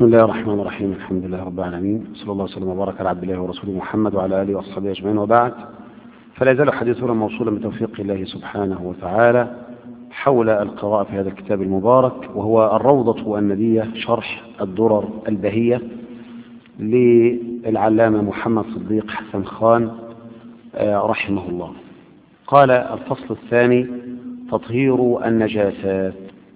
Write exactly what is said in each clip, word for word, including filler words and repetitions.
بسم الله الرحمن الرحيم. الحمد لله رب العالمين، صلى الله وسلم وبارك على عبد الله ورسوله محمد وعلى آله وأصحابه أجمعين، وبعد. فلا يزال حديثنا موصولا بتوفيق الله سبحانه وتعالى حول القراءة في هذا الكتاب المبارك، وهو الروضة الندية شرح الدرر البهية للعلامة محمد صديق حسن خان رحمه الله. قال: الفصل الثاني: تطهير النجاسات.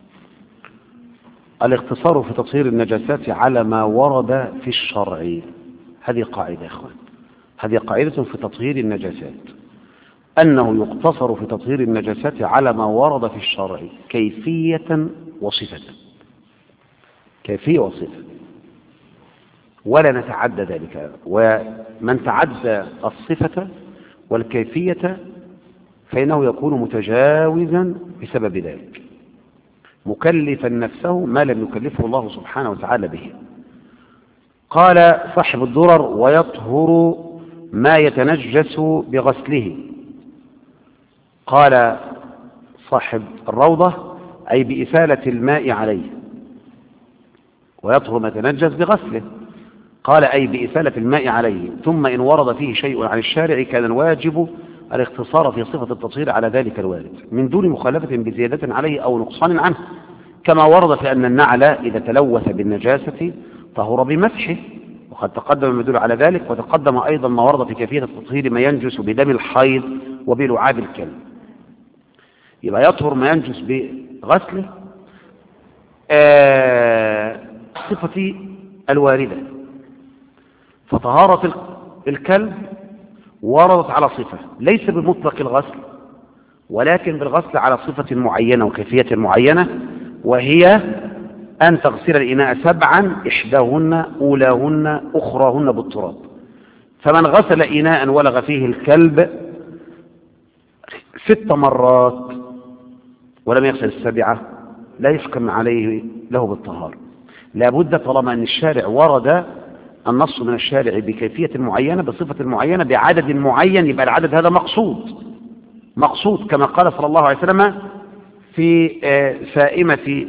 الاختصار في تطهير النجاسات على ما ورد في الشرع. هذه قاعدة يا اخوان، هذه قاعدة في تطهير النجاسات، أنه يقتصر في تطهير النجاسات على ما ورد في الشرع كيفية وصفة، كيفية وصفة، ولا نتعدى ذلك. ومن تعدى الصفة والكيفية فإنه يكون متجاوزا بسبب ذلك، مكلفا نفسه ما لم يكلفه الله سبحانه وتعالى به. قال صاحب الدرر: ويطهر ما يتنجس بغسله. قال صاحب الروضة: أي بإسالة الماء عليه. ويطهر ما يتنجس بغسله، قال: أي بإسالة الماء عليه. ثم إن ورد فيه شيء عن الشارع كان الواجب الاختصار في صفة التطهير على ذلك الوارد من دون مخالفة بزيادة عليه أو نقصان عنه، كما ورد في أن النعل إذا تلوث بالنجاسة طهر بمسحه، وقد تقدم ما يدل على ذلك. وتقدم أيضا ما ورد في كيفية التطهير ما ينجس بدم الحيض وبلعاب الكلب. يبقى يطهر ما ينجس بغسله آه صفة الواردة. فطهارة الكلب وردت على صفة ليس بمطلق الغسل، ولكن بالغسل على صفة معينة وكيفية معينة، وهي أن تغسل الإناء سبعا، إحداهن أولاهن أخراهن بالتراب. فمن غسل إناء ولغ فيه الكلب ست مرات ولم يغسل السبعة لا يحكم عليه له بالطهارة. لابد طالما أن الشارع ورد النص من الشارع بكيفية معينة بصفة معينة بعدد معين، يبقى العدد هذا مقصود مقصود كما قال صلى الله عليه وسلم في سائمة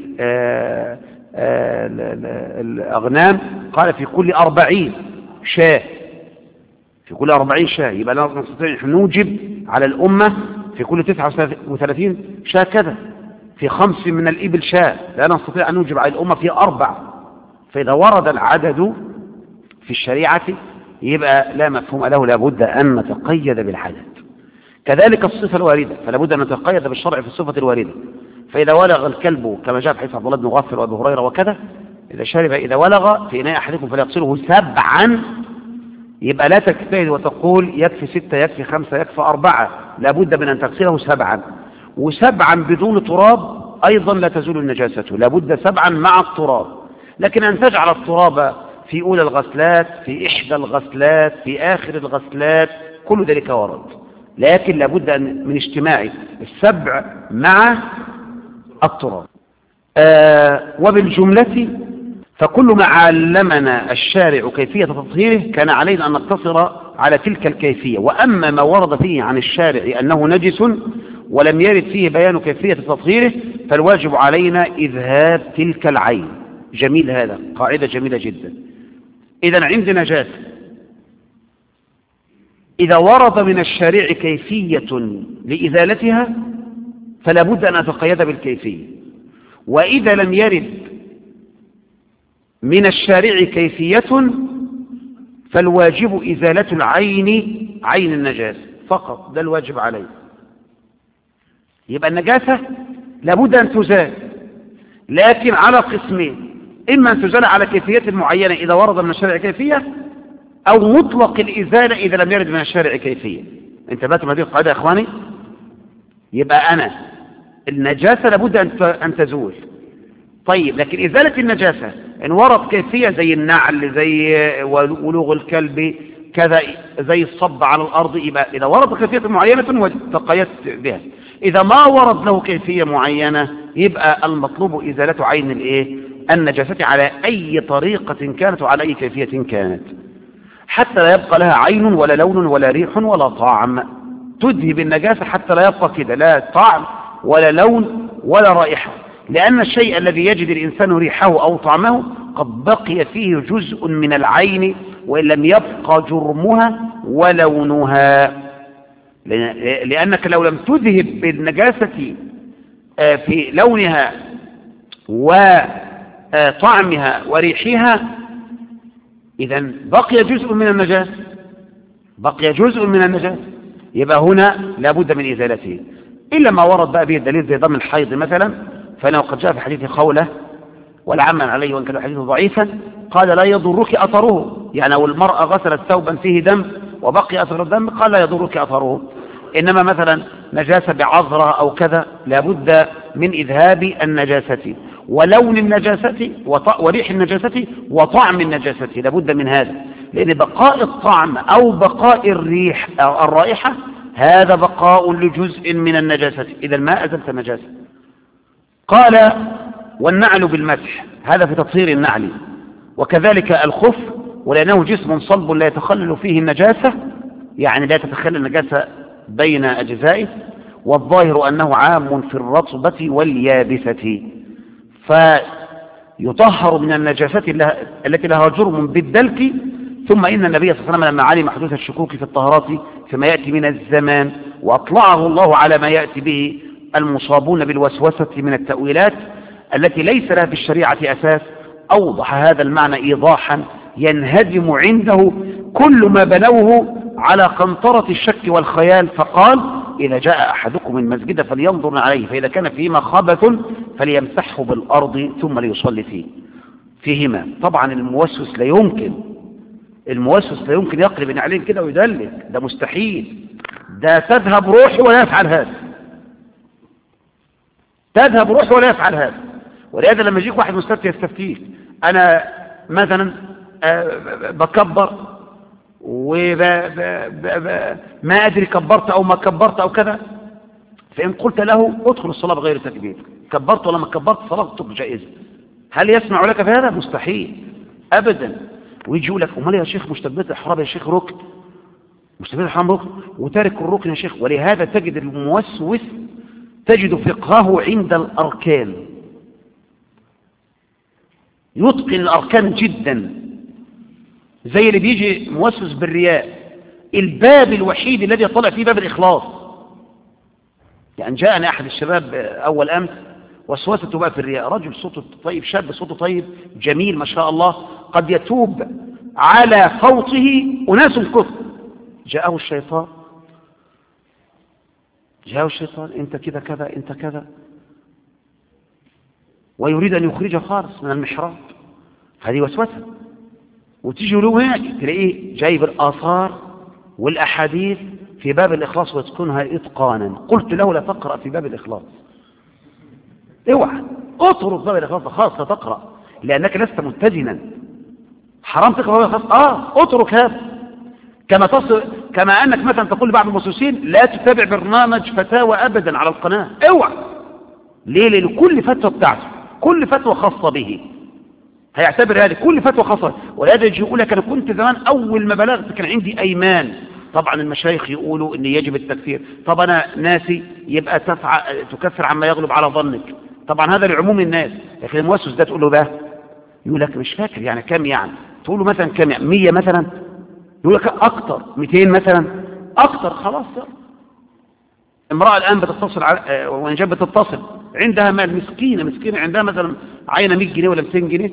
الأغنام، قال: في كل أربعين شاة، في كل أربعين شاة. يبقى لا نستطيع أن نوجب على الأمة في كل تسعة وثلاثين شاة كذا، في خمس من الإبل شاة، لا نستطيع أن نوجب على الأمة في أربع. فإذا ورد العدد في الشريعة يبقى لا مفهوم له، لابد أن نتقيد بالعدد. كذلك الصفة الواردة، فلا بد أن نتقيد بالشرع في الصفة الواردة. فإذا ولغ الكلب كما جاء في حديث عبد الله بن مغفل وأبي هريرة وكذا، إذا شرب إذا ولغ في إناء أحدكم فليغسله سبعا، يبقى لا تجتهد وتقول يكفي ستة يكفي خمسة يكفي أربعة، لا بد من أن تغسله سبعا. وسبعا بدون تراب أيضا لا تزول النجاسة، لا بد سبعا مع التراب. لكن أن تجعل التراب في أولى الغسلات، في إحدى الغسلات، في آخر الغسلات، كل ذلك ورد، لكن لابد من اجتماع السبع مع التراب. آه وبالجملة فكل ما علمنا الشارع كيفية تطهيره كان علينا أن نقتصر على تلك الكيفية. وأما ما ورد فيه عن الشارع أنه نجس ولم يرد فيه بيان كيفية تطهيره فالواجب علينا إذهاب تلك العين. جميل، هذا قاعدة جميلة جدا. إذا عند نجاسة إذا ورد من الشارع كيفية لإزالتها فلا بد أن أتقيد بالكيفية، وإذا لم يرد من الشارع كيفية فالواجب إزالة العين، عين النجاسة فقط، ده الواجب عليه. يبقى النجاسة لابد أن تزال، لكن على قسمين: إما أن تزال على كيفية معينة إذا ورد من الشارع كيفية، أو مطلق الإزالة إذا لم يرد من الشارع كيفية. انتبهتم هذه القاعدة يا إخواني؟ يبقى أنا النجاسة لابد أن تزول. طيب، لكن إزالة النجاسة إن ورد كيفية زي النعل، زي ولوغ الكلب كذا، زي الصب على الأرض، يبقى إذا ورد كيفية معينة وتقيدت بها. إذا ما ورد له كيفية معينة يبقى المطلوب إزالة عين الإيه؟ النجاسة على أي طريقة كانت وعلى أي كيفية كانت، حتى لا يبقى لها عين ولا لون ولا ريح ولا طعم. تذهب النجاسة حتى لا يبقى كده لا طعم ولا لون ولا رائحة، لأن الشيء الذي يجد الإنسان ريحه أو طعمه قد بقي فيه جزء من العين وإن لم يبقى جرمها ولونها، لأنك لو لم تذهب بالنجاسة في لونها وطعمها وريحها إذن بقي جزء من النجاسة، بقي جزء من النجاسة، يبقى هنا لابد من إزالته، إلا ما ورد بقى به الدليل زي دم الحيض مثلا، فإنه قد جاء في حديث خولة والعمل عليه وإن كان الحديث ضعيفا قال لا يضرك أثره، يعني لو المرأة غسلت ثوبا فيه دم وبقي أثر الدم قال لا يضرك أثره، إنما مثلا نجاسة بعذرة أو كذا لابد من إذهاب النجاسة ولون النجاسة وريح النجاسة وطعم النجاسة، لابد من هذا، لأن بقاء الطعم أو بقاء الريح أو الرائحة هذا بقاء لجزء من النجاسة، إذا ما أزلت النجاسة. قال والنعل بالمسح، هذا في تطهير النعل، وكذلك الخف، ولأنه جسم صلب لا يتخلل فيه النجاسة، يعني لا تتخلل النجاسة بين أجزائه، والظاهر أنه عام في الرطبة واليابسة، فيطهر من النجاسة التي لها جرم بالدلك. ثم إن النبي صلى الله عليه وسلم لما علم حدوث الشكوك في الطهارات فيما يأتي من الزمان وأطلعه الله على ما يأتي به المصابون بالوسوسة من التأويلات التي ليس لها في الشريعة أساس، أوضح هذا المعنى إيضاحا ينهدم عنده كل ما بنوه على قنطرة الشك والخيال، فقال إذا جاء أحدكم المسجد فلينظر عليه، فإذا كان فيهما خبث فليمسحه بالأرض ثم ليصلي فيه فيهما. طبعا الموسوس لا يمكن الموسوس لا يمكن يقلب النعلين كده ويدلك، ده مستحيل، ده تذهب روحه ولا يفعل هذا، تذهب روحه ولا يفعل هذا. ولهذا لما يجيك واحد مستفتي يستفتيك، أنا مثلا بكبر وما أدري كبرت أو ما كبرت أو كذا، فإن قلت له ادخل الصلاة بغير تكبير، كبرت ولا ما كبرت صلاتك جائزة، هل يسمع لك في هذا؟ مستحيل أبدا. ويجي يقول لك امال يا شيخ مشتبهات الإحرام يا شيخ ركن، مشتبهات الإحرام ركن وتارك الركن يا شيخ. ولهذا تجد الموسوس تجد فقهه عند الأركان، يتقن الأركان جدا، زي اللي بيجي موسوس بالرياء، الباب الوحيد الذي طلع فيه باب الإخلاص. يعني جاءني أحد الشباب أول أمس وسوسته بقى في الرياء، رجل صوته طيب، شاب صوته طيب جميل ما شاء الله، قد يتوب على صوته أناس كثر، جاءه الشيطان جاءه الشيطان أنت كذا كذا أنت كذا، ويريد أن يخرج خالص من المحراب، هذه وسوسة. وتيجي له هناك تلاقيه جايب الآثار والأحاديث في باب الإخلاص ويتقنها إتقانا. قلت له لا تقرأ في باب الإخلاص، اوعى اترك باب الإخلاص خلاص لا تقرأ، لأنك لست متزنا، حرام تقرأ باب الإخلاص، اه اترك هذا. كما تصل كما أنك مثلا تقول لبعض الموسوسين لا تتابع برنامج فتاوى أبدا على القناة، اوعى. ليه؟ لأن كل فتوى بتاعته كل فتوى خاصة به، هيعتبر هذه كل فتوى خاصة. ولهذا يجي يقول لك أنا كنت زمان أول ما بلغت كان عندي أيمان، طبعا المشايخ يقولوا إن يجب التكفير، طب أنا ناسي يبقى تفع... تكفر عما يغلب على ظنك، طبعا هذا لعموم الناس. لكن المؤسس ده تقول له ده يقول لك مش فاكر يعني كم، يعني تقول له مثلا كم، يعني مية مثلا، يقول لك أكتر، مئتين مثلا أكتر، خلاص يلا. امرأة الآن بتتصل على وإن جاب بتتصل عندها مال، مسكينة مسكينة عندها مثلا عينة مية جنيه ولا مئتين جنيه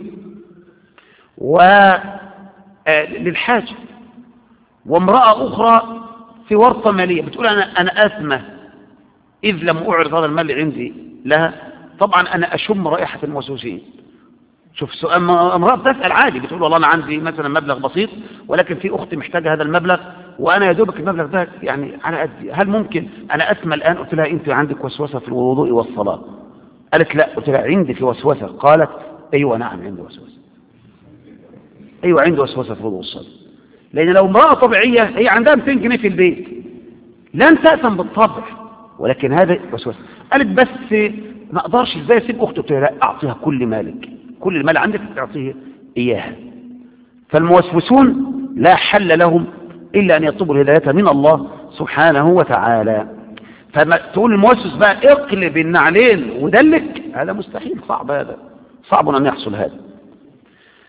وللحاجة، وامرأة أخرى في ورطة مالية بتقول أنا أنا أثمة إذ لم أعرض هذا المال عندي لها. طبعا أنا أشم رائحة الموسوسين. شوف سؤال، امرأة بتسأل عادي بتقول والله أنا عندي مثلا مبلغ بسيط ولكن في أختي محتاجة هذا المبلغ وأنا يا دوبك المبلغ ده يعني على قدي، هل ممكن أنا أثمة الآن؟ قلت لها أنت عندك وسوسة في الوضوء والصلاة. قالت لا. قلت لها عندي في وسوسة؟ قالت أيوة نعم عندي وسوسة، أيوة عندي وسوسة في الوضوء والصلاة. لأن لو امرأة طبيعية هي عندها مئتين جنيه في البيت لن تأثم بالطبع، ولكن هذا وسوسة. قالت بس ما أقدرش إزاي أسيب أختي؟ قلت لها لا، أعطيها كل مالك، كل المال عندك تعطيه إياها. فالموسوسون لا حل لهم إلا أن يطلبوا الهداية من الله سبحانه وتعالى. فما تقول الموسوس بقى اقلب النعلين ودلك، هذا مستحيل، صعب، هذا صعب أن يحصل هذا.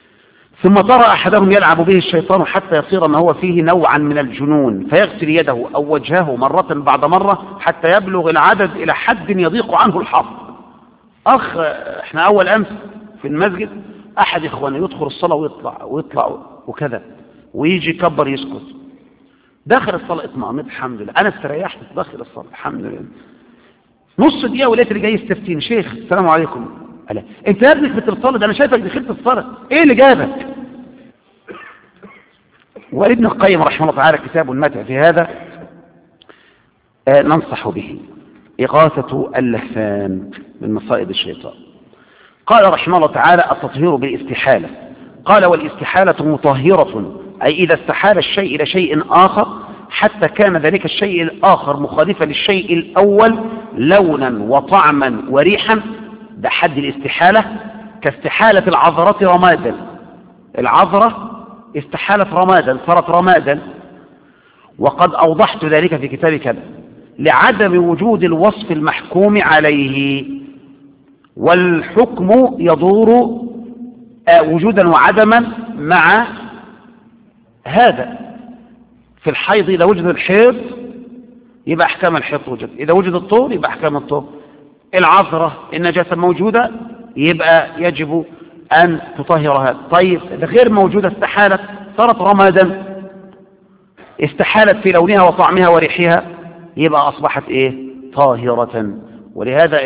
ثم ترى أحدهم يلعب به الشيطان حتى يصير ما هو فيه نوعا من الجنون، فيغسل يده أو وجهه مرة بعد مرة حتى يبلغ العدد إلى حد يضيق عنه الحظ. أخ احنا أول أمس في المسجد أحد إخواني يدخل الصلاة ويطلع ويطلع وكذا، ويجي يكبر يسكت، داخل الصلاة اطمئنت الحمد لله، أنا استريحت داخل الصلاة الحمد لله. نص دقيقة ولقيت اللي جاي يستفتيني، شيخ السلام عليكم. قال انت يا ابنك بتتصلي، ده انا شايفك دخلت الصلاة، ايه اللي جابك؟ وابن القيم رحمه الله تعالى كتاب المتع في هذا آه ننصح به، إغاثة اللهفان من مصائد الشيطان. قال رحمه الله تعالى التطهير بالاستحالة، قال والاستحالة مطهرة، أي إذا استحال الشيء إلى شيء آخر حتى كان ذلك الشيء الآخر مخالفا للشيء الأول لونا وطعما وريحا، ده حد الاستحالة، كاستحالة العذرة رمادا، العذرة استحالت رمادا صارت رمادا، وقد أوضحت ذلك في كتاب كذا، لعدم وجود الوصف المحكوم عليه، والحكم يدور وجودا وعدما مع هذا. في الحيض إذا وجد الحيض يبقى أحكام الحيض توجد، إذا وجد الطهر يبقى أحكام الطهر. العذرة النجاسة موجودة يبقى يجب أن تطهر هذا. طيب غير موجودة استحالت صارت رمادا، استحالت في لونها وطعمها وريحها، يبقى أصبحت إيه؟ طاهرة. ولهذا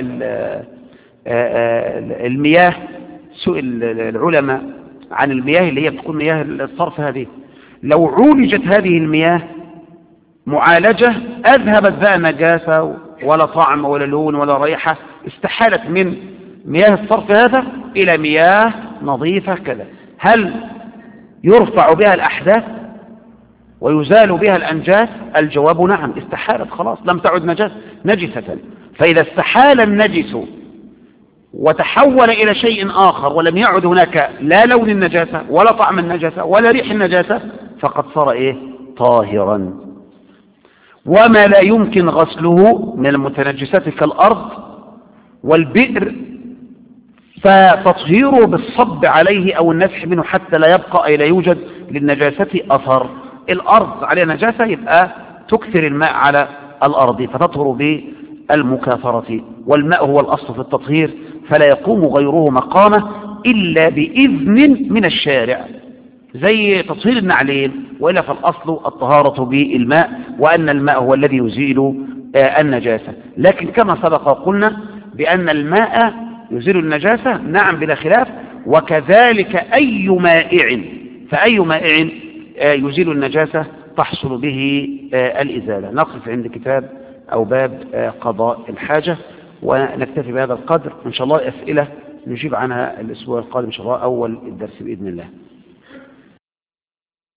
المياه سئل العلماء عن المياه اللي هي بتكون مياه الصرف هذه، لو عولجت هذه المياه معالجة أذهبت بقى نجاسة ولا طعم ولا لون ولا ريحة، استحالت من مياه الصرف هذا إلى مياه نظيفة كذا. هل يرفع بها الأحداث ويزال بها الأنجاس؟ الجواب نعم، استحالت خلاص لم تعد نجاسة نجسة. فإذا استحال النجس وتحول إلى شيء آخر ولم يعد هناك لا لون النجاسة ولا طعم النجاسة ولا ريح النجاسة فقد صار إيه؟ طاهرا. وما لا يمكن غسله من المتنجسات كالأرض والبئر فتطهيره بالصب عليه أو النفح منه حتى لا يبقى أي لا يوجد للنجاسة أثر. الأرض عليها نجاسة يبقى تكثر الماء على الأرض فتطهر بالمكاثرة، والماء هو الأصل في التطهير فلا يقوم غيره مقامه إلا بإذن من الشارع، زي تطهير النعلين، وإلا فالأصل الطهارة بالماء، وأن الماء هو الذي يزيل النجاسة. لكن كما سبق وقلنا بأن الماء يزيل النجاسة نعم بلا خلاف، وكذلك أي مائع، فأي مائع يزيل النجاسة تحصل به الإزالة. نقف عند كتاب أو باب قضاء الحاجة ونكتفي بهذا القدر إن شاء الله. أسئلة نجيب عنها الأسبوع القادم إن شاء الله أول الدرس بإذن الله.